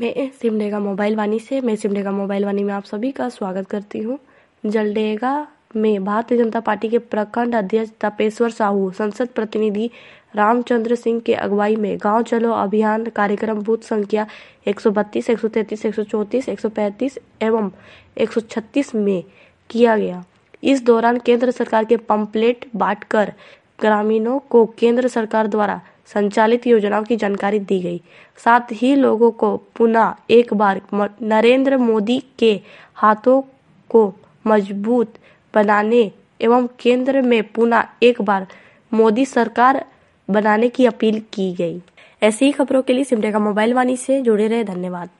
मैं सिमडेगा मोबाइल वाणी में आप सभी का स्वागत करती हूँ। जलडेगा में भारतीय जनता पार्टी के प्रखंड अध्यक्ष तपेश्वर साहू, संसद प्रतिनिधि रामचंद्र सिंह के अगुवाई में गांव चलो अभियान कार्यक्रम बूथ संख्या 132, 133, 134, 135 एवं 136 में किया गया। इस दौरान केंद्र सरकार के पंपलेट बांटकर ग्रामीणों को केंद्र सरकार द्वारा संचालित योजनाओं की जानकारी दी गई। साथ ही लोगों को पुनः एक बार नरेंद्र मोदी के हाथों को मजबूत बनाने एवं केंद्र में पुनः एक बार मोदी सरकार बनाने की अपील की गई। ऐसी ही खबरों के लिए सिमडेगा मोबाइल वाणी से जुड़े रहे। धन्यवाद।